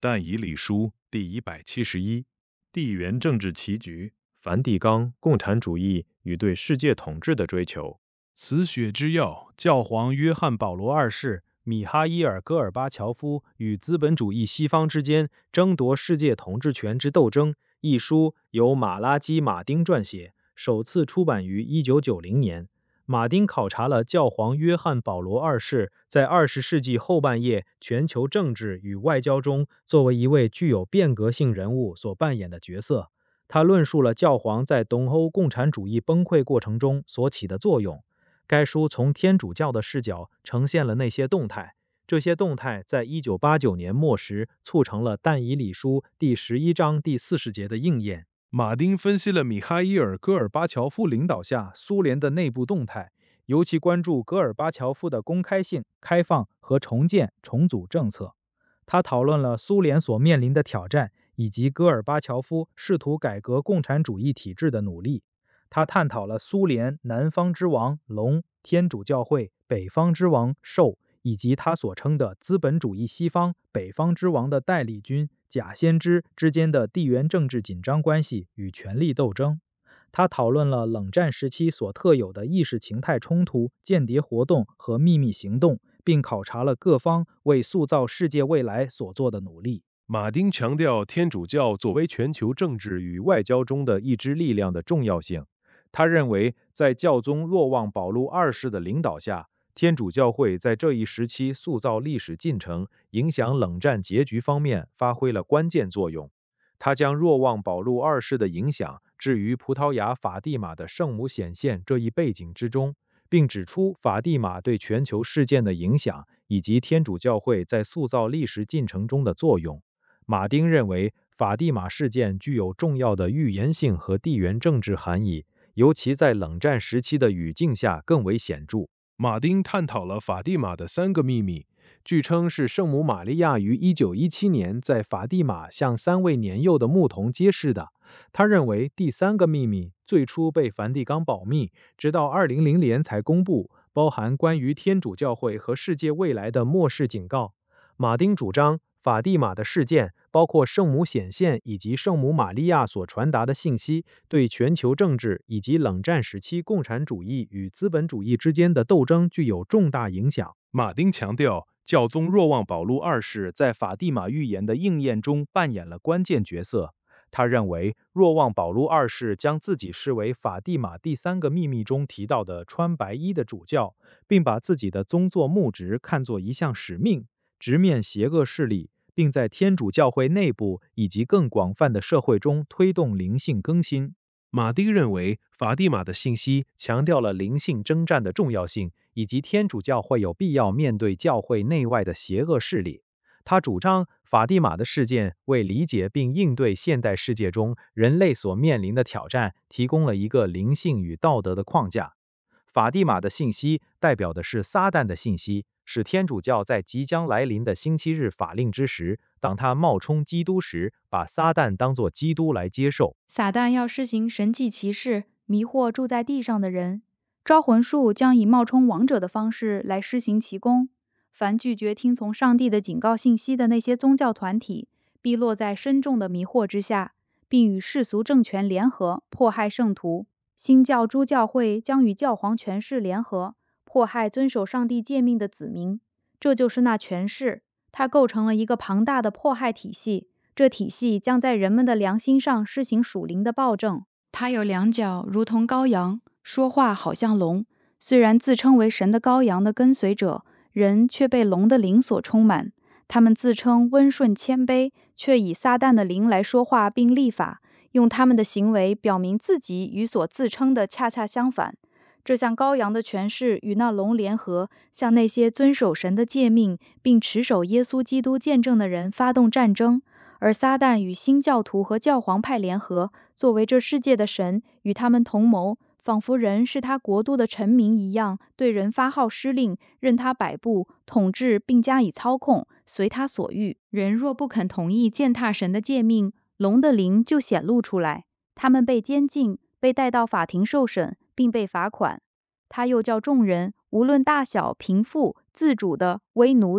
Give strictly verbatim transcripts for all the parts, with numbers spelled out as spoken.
但以理书第一百七十一，地缘政治棋局，梵蒂冈共产主义与对世界统治的追求。 此血之要，教皇约翰保罗二世、米哈伊尔·戈尔巴乔夫与资本主义西方之间争夺世界统治权之斗争一书由马拉基·马丁撰写，首次出版于一九九零年。马丁考察了教皇约翰保罗二世在二十世纪后半叶全球政治与外交中作为一位具有变革性人物所扮演的角色。他论述了教皇在东欧共产主义崩溃过程中所起的作用。该书从天主教的视角呈现了那些动态，这些动态在一九八九年末时促成了但以理书第十一章第四十节的应验。马丁分析了米哈伊尔·戈尔巴乔夫领导下苏联的内部动态，尤其关注戈尔巴乔夫的公开性、开放和重建重组政策。他讨论了苏联所面临的挑战，以及戈尔巴乔夫试图改革共产主义体制的努力。他探讨了苏联南方之王龙、天主教会北方之王兽，以及他所称的资本主义西方北方之王的代理军假先知之间的地缘政治紧张关系与权力斗争。他讨论了冷战时期所特有的意识形态冲突、间谍活动和秘密行动，并考察了各方为塑造世界未来所做的努力。 马丁强调天主教作为全球政治与外交中的一支力量的重要性。他认为，在教宗若望保禄二世的领导下，天主教会在这一时期塑造历史进程、影响冷战结局方面发挥了关键作用。他将若望保禄二世的影响置于葡萄牙法蒂玛的圣母显现这一背景之中，并指出法蒂玛对全球事件的影响以及天主教会在塑造历史进程中的作用。马丁认为，法蒂玛事件具有重要的预言性和地缘政治含义，尤其在冷战时期的语境下更为显著。马丁探讨了法蒂玛的三个秘密，据称是圣母玛利亚于一九一七年在法蒂玛向三位年幼的牧童揭示的。他认为第三个秘密最初被梵蒂冈保密，直到二零零零年才公布，包含关于天主教会和世界未来的末世警告。马丁主张，法蒂玛的事件，包括圣母显现以及圣母玛利亚所传达的信息，对全球政治以及冷战时期共产主义与资本主义之间的斗争具有重大影响。马丁强调，教宗若望保禄二世在法蒂玛预言的应验中扮演了关键角色。他认为，若望保禄二世将自己视为法蒂玛第三个秘密中提到的穿白衣的主教，并把自己的宗座牧职看作一项使命，直面邪恶势力，并在天主教会内部以及更广泛的社会中推动灵性更新。马丁认为，法蒂玛的信息强调了灵性征战的重要性，以及天主教会有必要面对教会内外的邪恶势力。他主张，法蒂玛的事件为理解并应对现代世界中人类所面临的挑战提供了一个灵性与道德的框架。法蒂玛的信息代表的是撒旦的信息，使天主教在即将来临的星期日法令之时，当他冒充基督时，把撒旦当作基督来接受。 撒旦要施行神迹奇事，迷惑住在地上的人。招魂术将以冒充王者的方式来施行其功。凡拒绝听从上帝的警告信息的那些宗教团体，必落在深重的迷惑之下，并与世俗政权联合，迫害圣徒。新教诸教会将与教皇权势联合，迫害遵守上帝诫命的子民。这就是那权势，它构成了一个庞大的迫害体系。这体系将在人们的良心上施行属灵的暴政。它有两角，如同羔羊，说话好像龙。虽然自称为神的羔羊的跟随者，人却被龙的灵所充满。他们自称温顺谦卑，却以撒旦的灵来说话并立法，用他们的行为表明自己与所自称的恰恰相反。这项羔羊的权势与那龙联合，向那些遵守神的诫命并持守耶稣基督见证的人发动战争。而撒旦与新教徒和教皇派联合，作为这世界的神，与他们同谋，仿佛人是他国度的臣民一样，对人发号施令，任他摆布、统治并加以操控，随他所欲。人若不肯同意践踏神的诫命，龙的灵就显露出来，他们被监禁，被带到法庭受审，并被罚款。他又叫众人，无论大小、贫富、自主的、为奴的，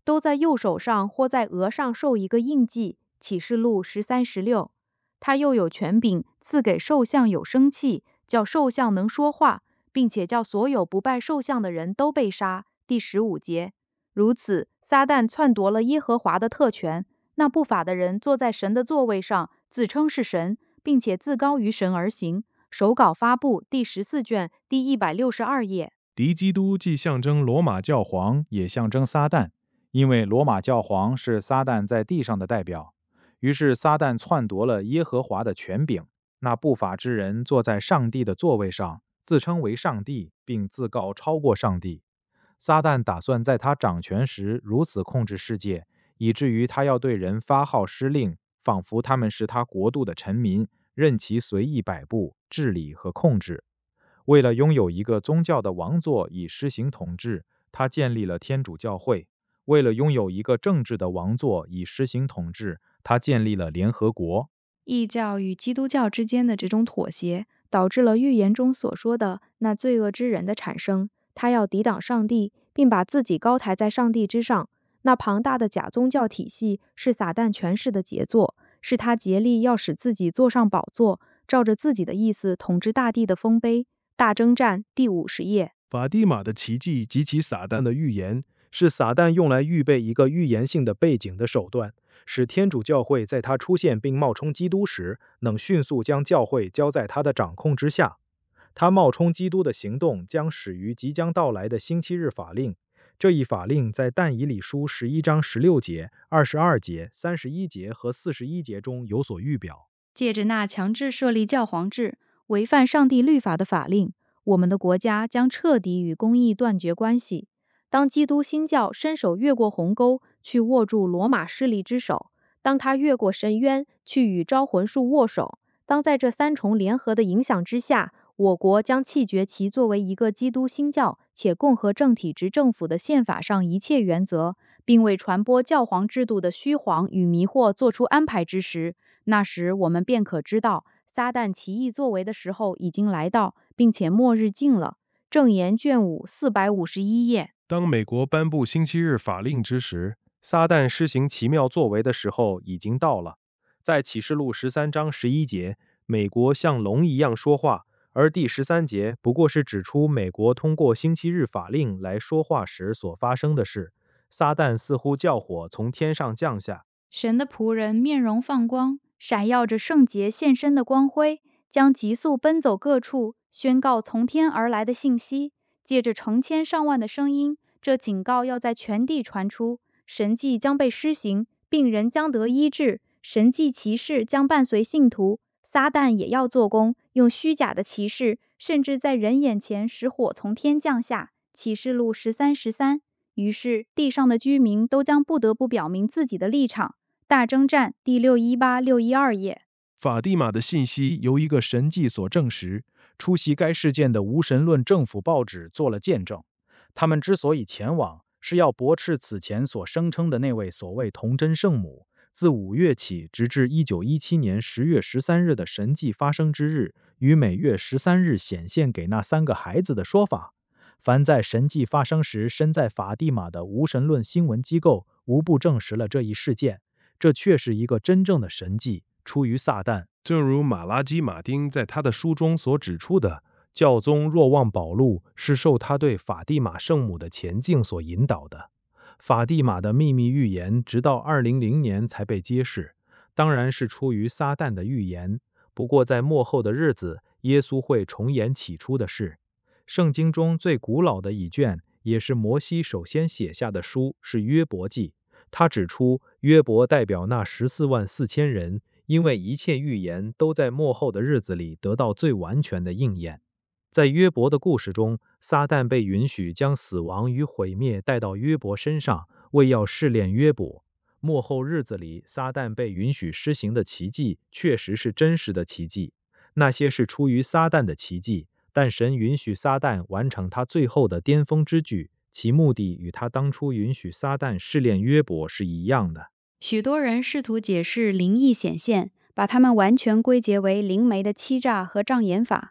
都在右手上或在额上受一个印记。启示录十三十六。他又有权柄赐给兽像有生气，叫兽像能说话，并且叫所有不拜兽像的人都被杀。第十五节。如此，撒旦篡夺了耶和华的特权。那不法的人坐在神的座位上，自称是神，并且自高于神而行。手稿发布，第十四卷，第一百六十二页。 敌基督既象征罗马教皇，也象征撒旦，因为罗马教皇是撒旦在地上的代表。于是撒旦篡夺了耶和华的权柄，那不法之人坐在上帝的座位上，自称为上帝，并自告超过上帝。撒旦打算在他掌权时如此控制世界，以至于他要对人发号施令，仿佛他们是他国度的臣民，任其随意摆布、治理和控制。为了拥有一个宗教的王座以施行统治，他建立了天主教会；为了拥有一个政治的王座以施行统治，他建立了联合国。 异教与基督教之间的这种妥协，导致了预言中所说的那罪恶之人的产生。他要抵挡上帝，并把自己高抬在上帝之上。那庞大的假宗教体系是撒旦权势的杰作，是他竭力要使自己坐上宝座，照着自己的意思统治大地的丰碑。大征战第五十页。 法蒂玛的奇迹及其撒旦的预言，是撒旦用来预备一个预言性的背景的手段，使天主教会在他出现并冒充基督时，能迅速将教会交在他的掌控之下。他冒充基督的行动将始于即将到来的星期日法令。这一法令在但以理书十一章十六节、二十二节、三十一节和四十一节中有所预表。 借着那强制设立教皇制、违反上帝律法的法令，我们的国家将彻底与公义断绝关系。当基督新教伸手越过鸿沟，去握住罗马势力之手；当他越过深渊，去与招魂术握手；当在这三重联合的影响之下，我国将弃绝其作为一个基督新教且共和政体制政府的宪法上一切原则，并为传播教皇制度的虚晃与迷惑做出安排之时，那时我们便可知道撒旦奇异作为的时候已经来到，并且末日近了。正言卷五四百五十一页。 当美国颁布星期日法令之时，撒旦施行奇妙作为的时候已经到了。在启示录十三章十一节，美国像龙一样说话，而第十三节不过是指出美国通过星期日法令来说话时所发生的事。撒旦似乎叫火从天上降下， 神的仆人面容放光，闪耀着圣洁现身的光辉，将急速奔走各处，宣告从天而来的信息。借着成千上万的声音，这警告要在全地传出。神迹将被施行，病人将得医治，神迹奇事将伴随信徒。撒旦也要做工，用虚假的奇事，甚至在人眼前使火从天降下。启示录十三十三。于是地上的居民都将不得不表明自己的立场。大征战第六一八六一二页。 法蒂玛的信息由一个神迹所证实。出席该事件的无神论政府报纸做了见证。他们之所以前往，是要驳斥此前所声称的那位所谓童真圣母自五月起直至一九一七年十月十三日的神迹发生之日，于每月十三日显现给那三个孩子的说法。凡在神迹发生时身在法蒂玛的无神论新闻机构无不证实了这一事件。这确是一个真正的神迹，出于撒旦。正如马拉基马丁在他的书中所指出的，教宗若望保禄是受他对法蒂玛圣母的前进所引导的。法蒂玛的秘密预言直到二零零零年才被揭示，当然是出于撒旦的预言。不过在末后的日子，耶稣会重演起初的事。圣经中最古老的一卷，也是摩西首先写下的书，是约伯记。他指出，约伯代表那十四万四千人，因为一切预言都在末后的日子里得到最完全的应验。在约伯的故事中，撒旦被允许将死亡与毁灭带到约伯身上，为要试炼约伯。末后日子里，撒旦被允许施行的奇迹，确实是真实的奇迹。那些是出于撒旦的奇迹，但神允许撒旦完成他最后的巅峰之举，其目的与他当初允许撒旦试炼约伯是一样的。 许多人试图解释灵异显现，把它们完全归结为灵媒的欺诈和障眼法。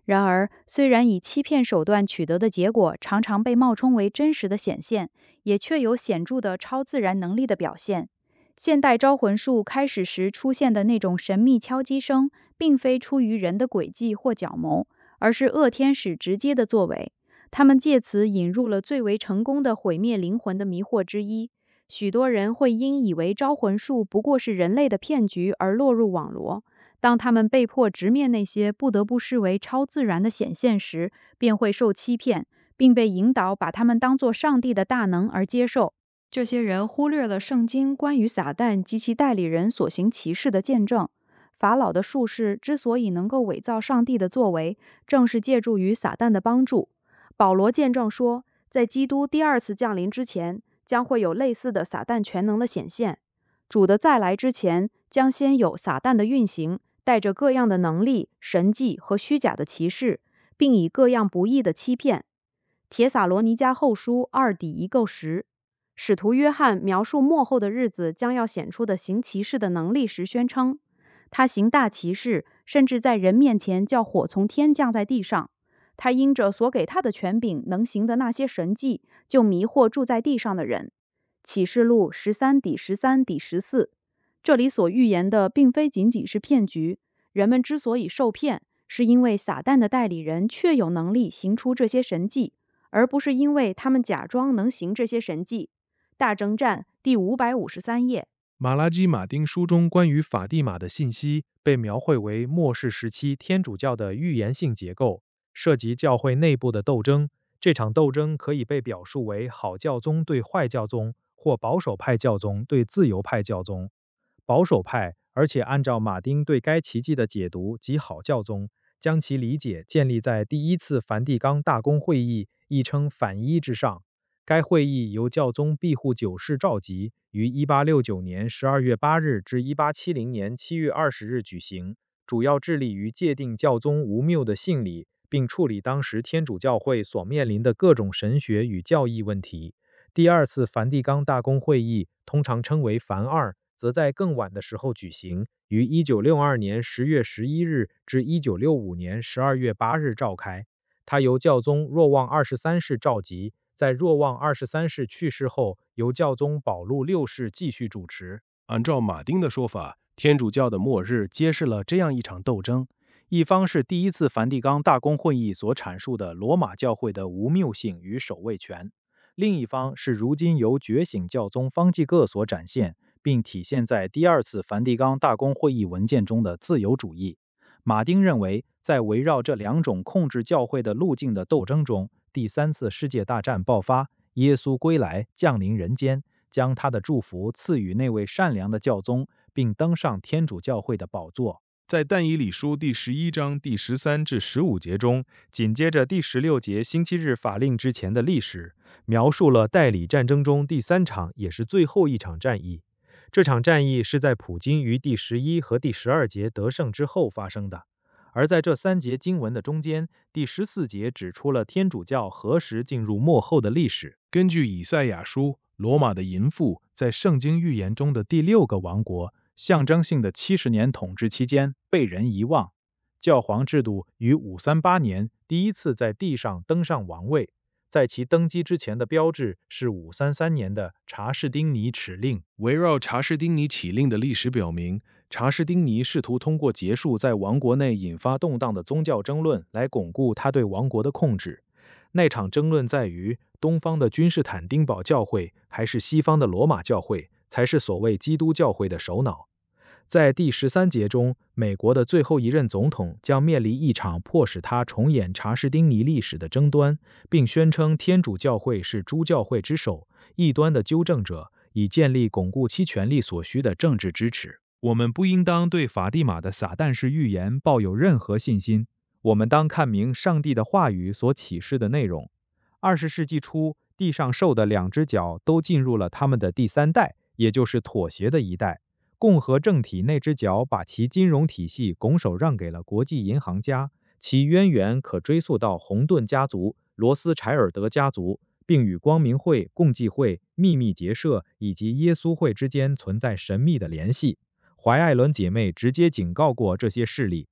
然而，虽然以欺骗手段取得的结果常常被冒充为真实的显现，也确有显著的超自然能力的表现。现代招魂术开始时出现的那种神秘敲击声，并非出于人的诡计或狡谋，而是恶天使直接的作为。他们借此引入了最为成功的毁灭灵魂的迷惑之一。许多人会因以为招魂术不过是人类的骗局而落入网罗。当他们被迫直面那些不得不视为超自然的显现时，便会受欺骗，并被引导把他们当作上帝的大能而接受。这些人忽略了圣经关于撒旦及其代理人所行奇事的见证。法老的术士之所以能够伪造上帝的作为，正是借助于撒旦的帮助。保罗见证说，在基督第二次降临之前，将会有类似的撒旦全能的显现。主的再来之前，将先有撒旦的运行，带着各样的能力、神迹和虚假的奇事，并以各样不义的欺骗。帖撒罗尼迦后书二底一构十。使徒约翰描述末后的日子将要显出的行奇事的能力时宣称，他行大奇事，甚至在人面前叫火从天降在地上。他因着所给他的权柄能行的那些神迹，就迷惑住在地上的人。启示录十三底十三底十四。这里所预言的并非仅仅是骗局，人们之所以受骗，是因为撒旦的代理人确有能力行出这些神迹，而不是因为他们假装能行这些神迹。大征战第五百五十三页。 马拉基马丁书中关于法蒂玛的信息被描绘为末世时期天主教的预言性结构，涉及教会内部的斗争。这场斗争可以被表述为好教宗对坏教宗，或保守派教宗对自由派教宗。保守派，而且按照马丁对该奇迹的解读及好教宗，将其理解建立在第一次梵蒂冈大公会议，亦称反一之上。该会议由教宗庇护九世召集，于一八六九年十二月八日至一八七零年七月二十日举行，主要致力于界定教宗无谬的信理，并处理当时天主教会所面临的各种神学与教义问题。第二次梵蒂冈大公会议，通常称为梵二，则在更晚的时候举行，于一九六二年十月十一日至一九六五年十二月八日召开。它由教宗若望二十三世召集，在若望二十三世去世后，由教宗保禄六世继续主持。 按照马丁的说法，天主教的末日揭示了这样一场斗争：一方是第一次梵蒂冈大公会议所阐述的罗马教会的无谬性与守卫权，另一方是如今由觉醒教宗方济各所展现，并体现在第二次梵蒂冈大公会议文件中的自由主义。马丁认为，在围绕这两种控制教会的路径的斗争中，第三次世界大战爆发，耶稣归来，降临人间，将他的祝福赐予那位善良的教宗，并登上天主教会的宝座。 在但以理书第十一章第十三至十五节中，紧接着第十六节星期日法令之前的历史，描述了代理战争中第三场也是最后一场战役。这场战役是在普京于第十一和第十二节得胜之后发生的。而在这三节经文的中间，第十四节指出了天主教何时进入末后的历史。 根据以赛亚书，罗马的淫妇在圣经预言中的第六个王国，象征性的七十年统治期间被人遗忘。教皇制度于五三八年第一次在地上登上王位，在其登基之前的标志是五三三年的查士丁尼敕令。围绕查士丁尼敕令的历史表明，查士丁尼试图通过结束在王国内引发动荡的宗教争论来巩固他对王国的控制。那场争论在于，东方的君士坦丁堡教会还是西方的罗马教会才是所谓基督教会的首脑。在第十三节中，美国的最后一任总统将面临一场迫使他重演查士丁尼历史的争端，并宣称天主教会是诸教会之首，异端的纠正者，以建立巩固其权力所需的政治支持。 我们不应当对法蒂玛的撒旦式预言抱有任何信心，我们当看明上帝的话语所启示的内容。二十世纪初，地上兽的两只脚都进入了他们的第三代，也就是妥协的一代。共和政体那只脚把其金融体系拱手让给了国际银行家，其渊源可追溯到洪顿家族、罗斯柴尔德家族，并与光明会、共济会、秘密结社以及耶稣会之间存在神秘的联系。怀艾伦姐妹直接警告过这些势力。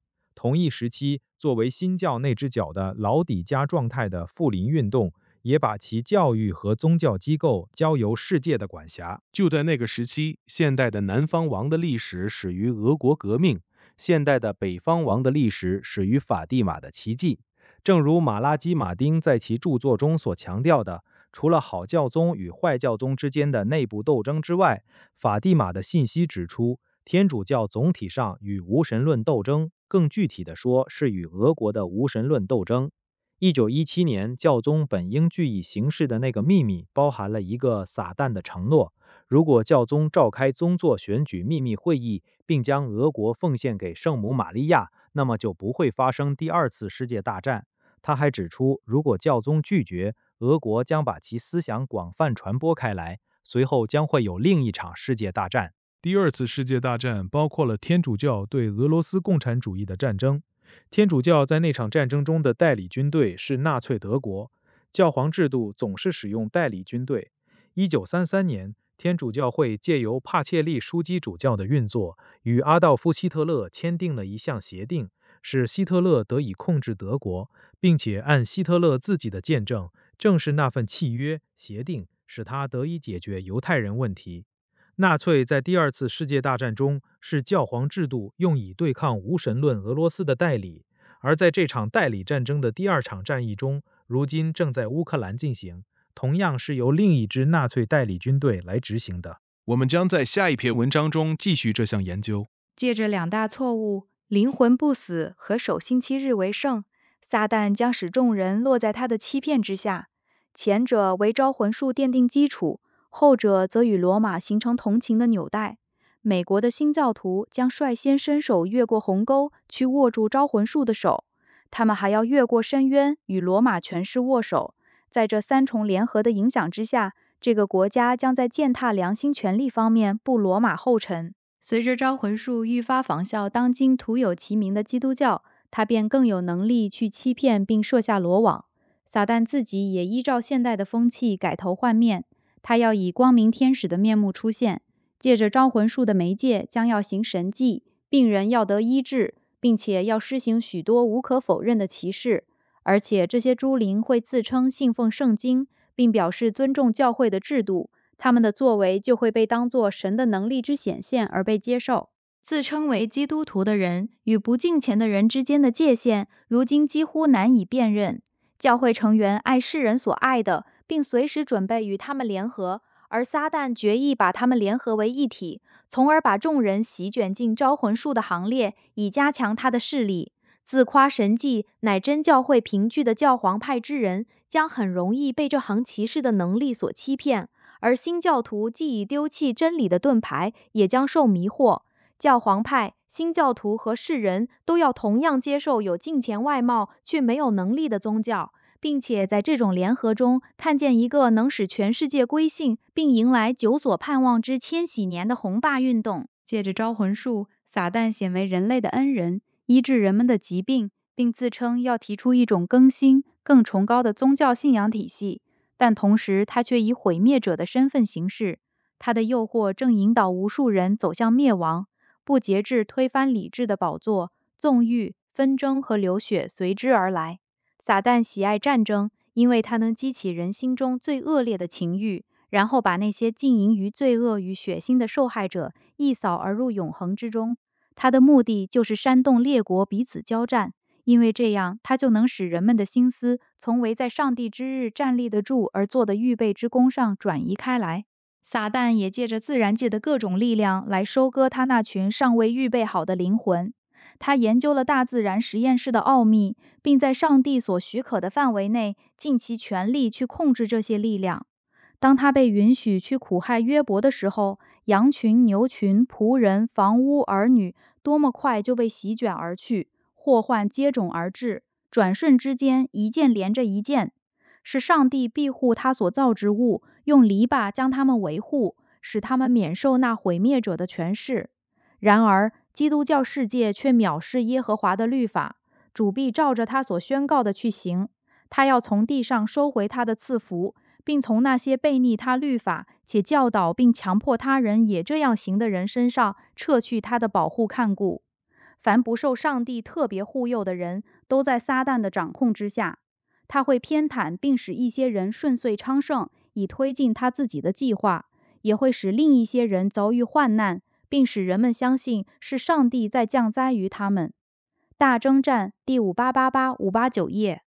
同一时期，作为新教那只脚的老底加状态的复临运动，也把其教育和宗教机构交由世界的管辖。 就在那个时期，现代的南方王的历史始于俄国革命，现代的北方王的历史始于法蒂玛的奇迹。正如马拉基马丁在其著作中所强调的，除了好教宗与坏教宗之间的内部斗争之外，法蒂玛的信息指出，天主教总体上与无神论斗争，更具体地说是与俄国的无神论斗争。一九一七年，教宗本应据以行事的那个秘密，包含了一个撒旦的承诺：如果教宗召开宗座选举秘密会议，并将俄国奉献给圣母玛利亚，那么就不会发生第二次世界大战。他还指出，如果教宗拒绝，俄国将把其思想广泛传播开来，随后将会有另一场世界大战。 第二次世界大战包括了天主教对俄罗斯共产主义的战争。天主教在那场战争中的代理军队是纳粹德国，教皇制度总是使用代理军队。一九三三年，天主教会借由帕切利枢机主教的运作，与阿道夫·希特勒签订了一项协定，使希特勒得以控制德国，并且按希特勒自己的见证，正是那份契约协定使他得以解决犹太人问题。纳粹在第二次世界大战中是教皇制度用以对抗无神论俄罗斯的代理，而在这场代理战争的第二场战役中，如今正在乌克兰进行，同样是由另一支纳粹代理军队来执行的。 我们将在下一篇文章中继续这项研究。 借着两大错误，灵魂不死和守星期日为圣，撒旦将使众人落在他的欺骗之下。前者为招魂术奠定基础，后者则与罗马形成同情的纽带。美国的新教徒将率先伸手越过鸿沟，去握住招魂术的手，他们还要越过深渊，与罗马权势握手。在这三重联合的影响之下，这个国家将在践踏良心权利方面步罗马后尘。随着招魂术愈发仿效当今徒有其名的基督教，他便更有能力去欺骗并设下罗网。撒旦自己也依照现代的风气改头换面，他要以光明天使的面目出现，借着招魂术的媒介将要行神迹，病人要得医治，并且要施行许多无可否认的奇事。而且这些诸灵会自称信奉圣经，并表示尊重教会的制度，他们的作为就会被当作神的能力之显现而被接受。自称为基督徒的人与不敬虔的人之间的界限，如今几乎难以辨认。教会成员爱世人所爱的，并随时准备与他们联合，而撒旦决意把他们联合为一体，从而把众人席卷进招魂术的行列，以加强他的势力。自夸神迹乃真教会凭据的教皇派之人，将很容易被这行奇事的能力所欺骗，而新教徒既已丢弃真理的盾牌，也将受迷惑。教皇派、新教徒和世人都要同样接受有敬虔外貌却没有能力的宗教，并且在这种联合中看见一个能使全世界归信并迎来久所盼望之千禧年的宏大运动。借着招魂术，撒旦显为人类的恩人，医治人们的疾病，并自称要提出一种更新、更崇高的宗教信仰体系，但同时他却以毁灭者的身份行事。他的诱惑正引导无数人走向灭亡，不节制推翻理智的宝座，纵欲、纷争和流血随之而来。撒旦喜爱战争，因为他能激起人心中最恶劣的情欲，然后把那些浸淫于罪恶与血腥的受害者一扫而入永恒之中。他的目的就是煽动列国彼此交战，因为这样他就能使人们的心思从为在上帝之日站立得住而做的预备之功上转移开来。撒旦也借着自然界的各种力量来收割他那群尚未预备好的灵魂。他研究了大自然实验室的奥秘，并在上帝所许可的范围内尽其全力去控制这些力量。当他被允许去苦害约伯的时候，羊群、牛群、仆人、房屋、儿女多么快就被席卷而去，祸患接踵而至，转瞬之间一件连着一件。是上帝庇护他所造之物，用篱笆将他们维护，使他们免受那毁灭者的权势。然而基督教世界却藐视耶和华的律法，主必照着他所宣告的去行。他要从地上收回他的赐福，并从那些悖逆他律法且教导并强迫他人也这样行的人身上撤去他的保护看顾。 凡不受上帝特别护佑的人，都在撒旦的掌控之下。他会偏袒并使一些人顺遂昌盛，以推进他自己的计划，也会使另一些人遭遇患难，并使人们相信是上帝在降灾于他们。大征战第五八八八五八九页。